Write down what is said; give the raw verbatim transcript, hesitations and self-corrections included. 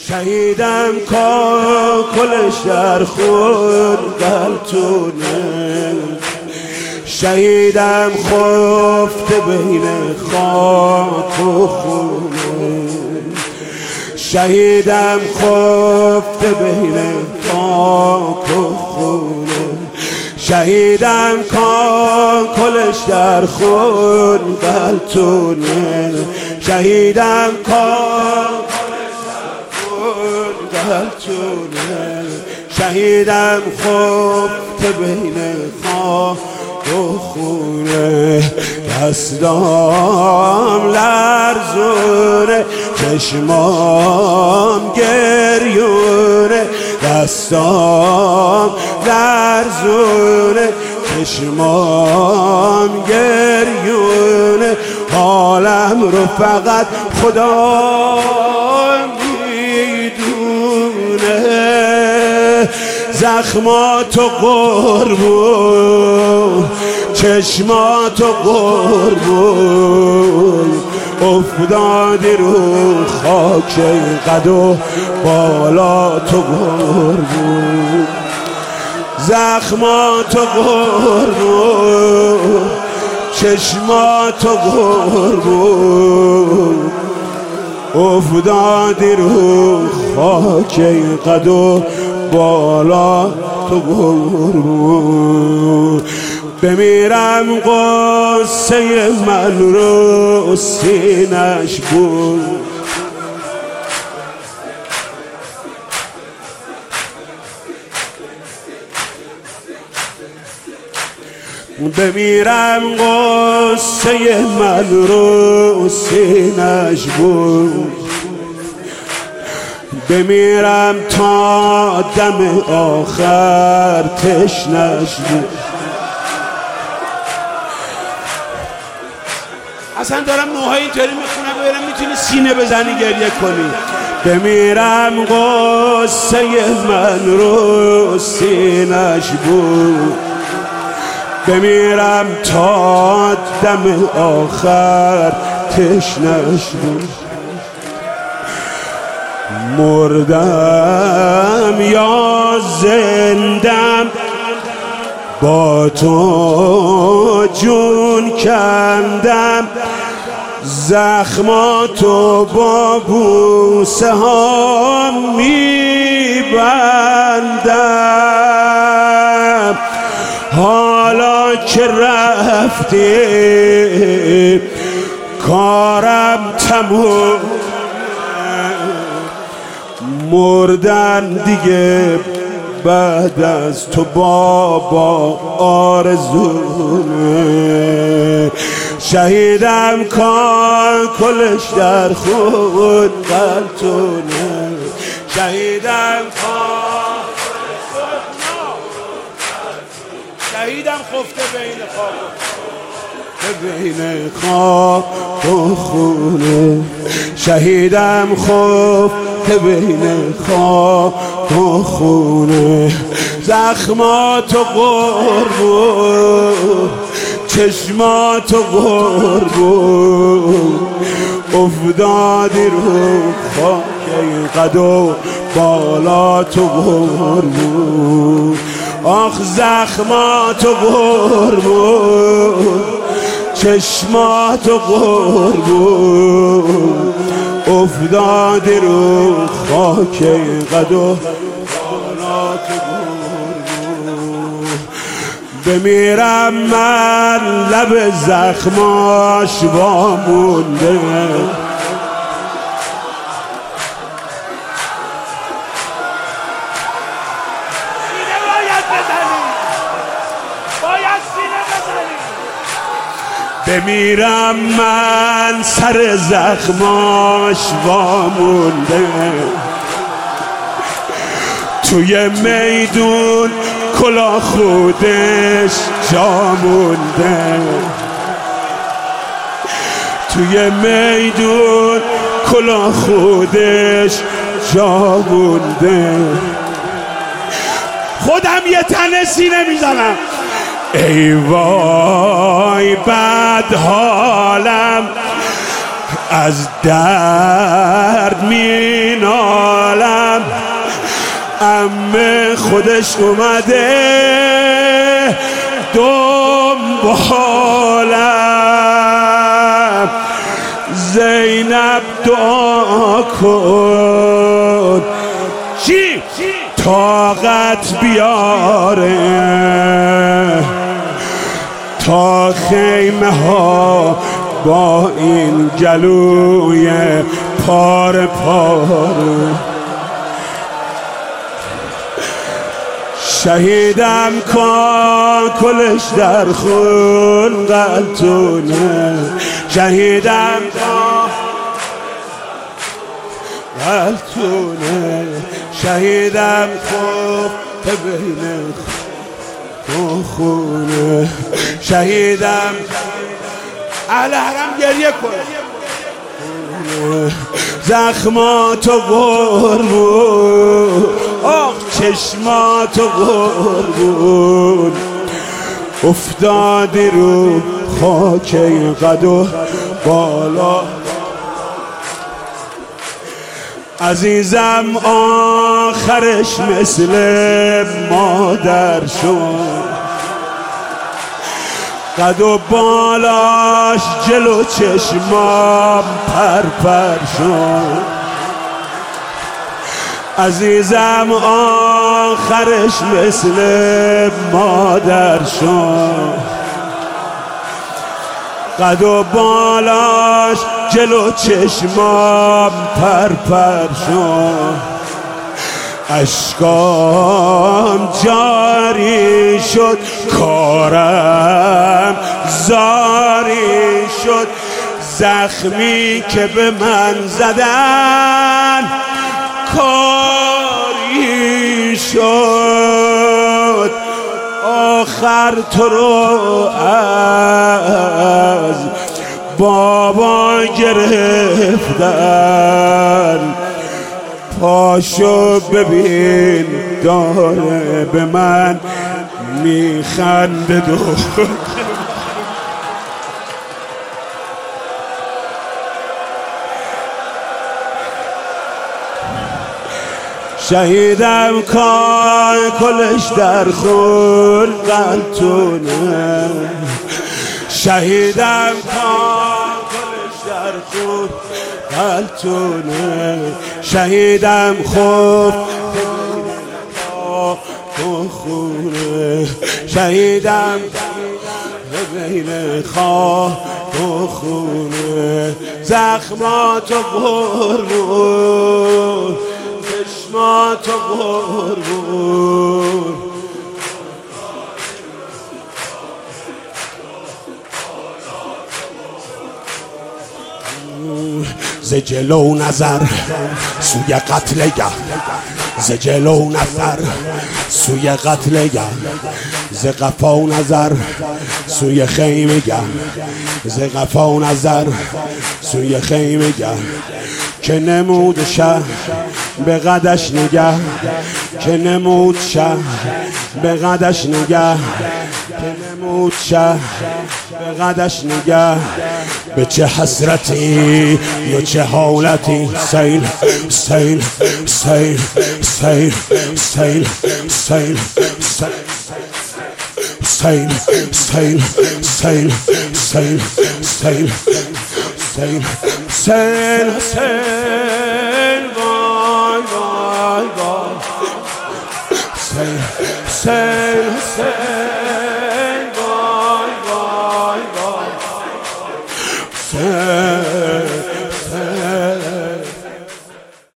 شهیدم کاکلش در خون قلتونه، شهیدم خفته بین خاک و خونه، شهیدم خفته بین خاک و خونه، شهیدم کاکلش در خون قلتونه، شهیدم کاکلش در خون قلتونه، شهیدم خفته بین خاک و خونه، دستام لرزونه چشمام گریونه، دستام لرزونه چشمام گریونه، حالم رو فقط خدا میدونه، زخماتو قربون چشماتو قربون، افتادی رو خاک قد و بالا تو قربون، زخماتو قربون چشماتو قربون، افتادی رو خاک قد و بالا تو قربون، بمیرم قصه من رو سینش بود، بمیرم قصه من رو سینش بود، بمیرم تا دم آخر تشنش بود. اصلا دارم نوهای اینطوری میخونم ببینم میتونی سینه بزنی گریه کنی. بمیرم قصه من رو سینش بود، بمیرم تا دم آخر تشنش بود، مردم یا زندم با تو جون کندم، زخماتو با بوسه ها میبندم، حالا که رفتی کارم تموم، مردن دیگه بعد از تو بابا آرزومه، شهیدم کاکلش در خون قلتونه، شهیدم کاکلش در خون قلتونه، شهیدم خفته بین خاک بین خاک و خونه، شهیدم خفته بین خاک و خونه، زخماتو قربون چشماتو قربون، افتادی رو خاک قد و بالا تو قربون، آخ زخماتو قربون چشماتو قربون، افتادی رو خاک قد و بالا تو قربون، بمیرم من لب زخماش وامونده، بمیرم من سر زخماش وامونده، توی میدون کلا خودش جامونده، توی میدون کلا خودش جامونده، خودم یه تنه سینه میزنم، ای وای بد حالم از درد می نالم، عمه خودش اومده دنبالم، زینب دعا کن چی؟ طاقت بیاره تا خیمه ها با این گلوی پاره پاره. شهیدم کن کلش در خون قلتونه، شهیدم کن قلتونه، شهیدم کن بین خونه، شهیدم اهل حرم گریه کن، زخماتو قربون، آخ چشماتو قربون، افتادی رو خاک قد و بالا. عزیزم آخرش مثل مادر شد، قد و بالاش جلو چشمام پرپر شد. عزیزم آخرش مثل مادر شد، قد و بالاش جلو چشمام پرپر شد. اشکام جاری شد، کارم زاری شد، زخمی که به من زدن کاری شد. آخر تو رو از بابا گرفتن، پاشو ببین داره به من میخنده دو. شهیدم کن کلش در خون قلتونه، شهیدم کن کلش در خون قلتونه، شهیدم خوب تو خونه، شهیدم بین خواه تو خونه، زخماتو قربون، چشماتو قربون. ز جلو نظر سوی قتلگه، ز جلو نظر سوی قتلگه، ز قفا نظر سوی خیمگه، ز قفا نظر سوی خیمگه، که نمود شه به قدش نگه، که نمود شه به قدش نگه، که نمود شه به قدش نگه. به چه حسرتی یا چه حالتی، سیل سیل سیل سیل سیل سیل سیل سیل سیل سیل سیل سیل سیل سیل وای وای وای، سیل سیل سیل وای وای وای، سیل